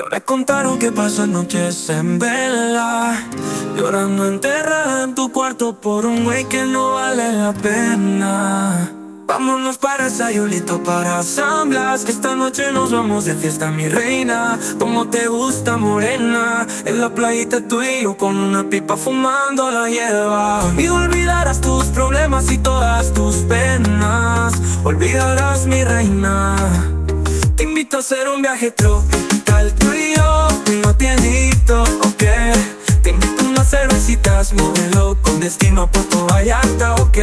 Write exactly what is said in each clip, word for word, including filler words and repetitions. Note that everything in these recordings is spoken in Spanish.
Ya me contaron que pasas noches en vela, llorando enterrada en tu cuarto por un güey que no vale la pena. Vámonos para Sayulito, para San Blas, que esta noche nos vamos de fiesta, mi reina. Como te gusta, morena, en la playita tú y yo con una pipa fumando la hierba. Y olvidarás tus problemas y todas tus penas, olvidarás, mi reina. Te invito a hacer un viaje tropical, tú y yo, no tienito, ok. Te invito a unas cervecitas, modelo con destino a Puerto Vallarta, ok.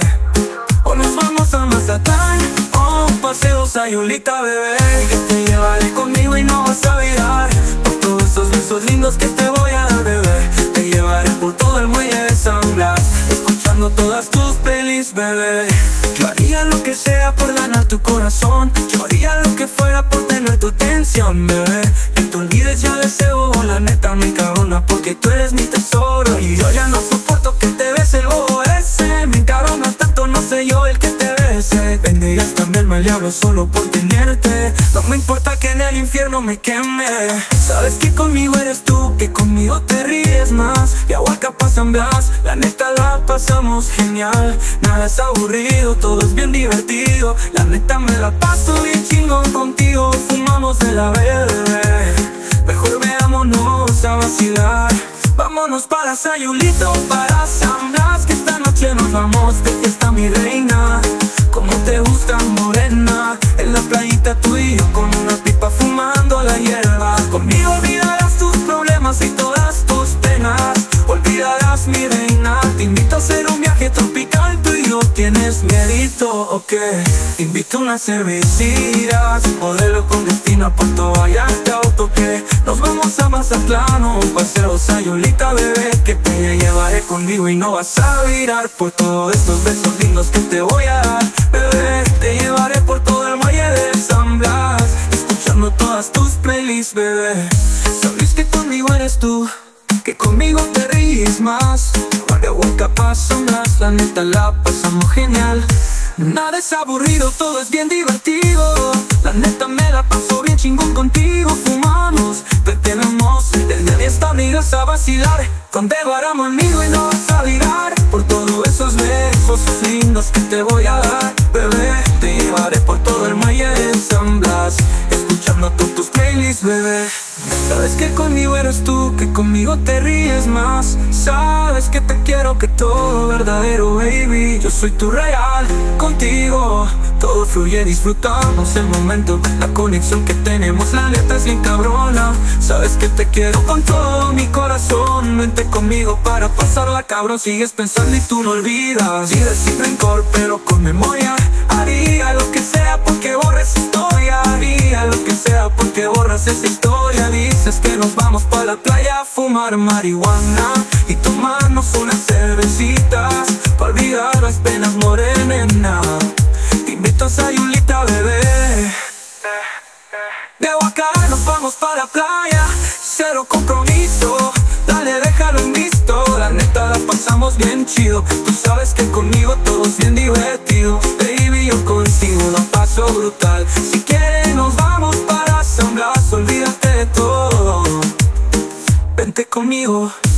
O nos vamos a Mazatlán, o un paseo Sayulita, bebé, que te llevaré conmigo y no vas a olvidar por todos esos besos lindos que te voy a dar, bebé. Te llevaré por todo el muelle de San Blas, escuchando todas tus pelis, bebé. Yo haría lo que sea por ganar tu corazón, yo haría lo que fuera por tener tu atención, bebé. Que te olvides ya de ese bobo, la neta me encabrona porque tú eres mi tesoro. Y yo ya no soporto que te bese el bobo ese, me encabrona tanto, no sé yo el que te bese. Venderías también al diablo solo por tenerte, no me importa que en el infierno me queme. Sabes que conmigo eres tú, que conmigo te ríes más. Y a Hualca San Blas, la neta la pasamos genial. Nada es aburrido, todo es bien divertido. La neta me la paso bien chingón contigo. Fumamos de la verde, mejor veámonos a vacilar. Vámonos para Sayulito, para San Blas, que esta noche nos vamos de fiesta, mi reina. Como te gusta, morena, en la playita tú y yo con una pipa fumando la hierba. Conmigo olvidarás tus problemas y todas tus penas, olvidarás, mi reina. Te invito a hacer un viaje tropical, tú y yo, ¿tienes miedito o qué? Te invito a unas cervecitas, modelo con destino a Puerto Vallarta, o toque. Nos vamos a Mazatlán, o un paseo Sayulita, bebé, que te llevaré conmigo y no vas a virar por todos estos besos lindos que te voy a dar, bebé. Te llevaré por todo el muelle de San Blas, escuchando todas tus playlists, bebé. Sabes que conmigo eres tú, que conmigo te ríes más. De Hualca San Blas, la neta la pasamos genial. Nada es aburrido, todo es bien divertido. La neta me la paso bien chingón contigo. Fumamos, tenemos del día diez amigas a vacilar. Con Debaramo amigo y no vas a virar por todos esos besos lindos que te voy a dar, bebé. Te llevaré por todo el muelle de San Blas, escuchando todos tus playlists, bebé. Sabes que conmigo eres tú, que conmigo te ríes más. Sabes que te quiero, que todo verdadero, baby. Yo soy tu real, contigo todo fluye, disfrutamos el momento. La conexión que tenemos, la neta es bien cabrona. Sabes que te quiero con todo mi corazón. Vente conmigo para pasarla cabrón. Sigues pensando y tú no olvidas. Vives sin rencor pero con memoria. Haría lo que sea porque borres esa historia. Haría lo que sea porque borras esa historia. Dices que nos vamos para la playa a fumar marihuana y tomarnos unas cervecitas para olvidar las penas, morena. Te invito a Sayulita, bebé. De Hualca nos vamos para la playa, cero compromiso. Dale, déjalo en visto, la neta la pasamos bien chido. Tú sabes que conmigo todo es bien divertido, baby, yo contigo lo paso brutal. Si quieres nos vamos para San Blas, olvídate de todo. Vente conmigo.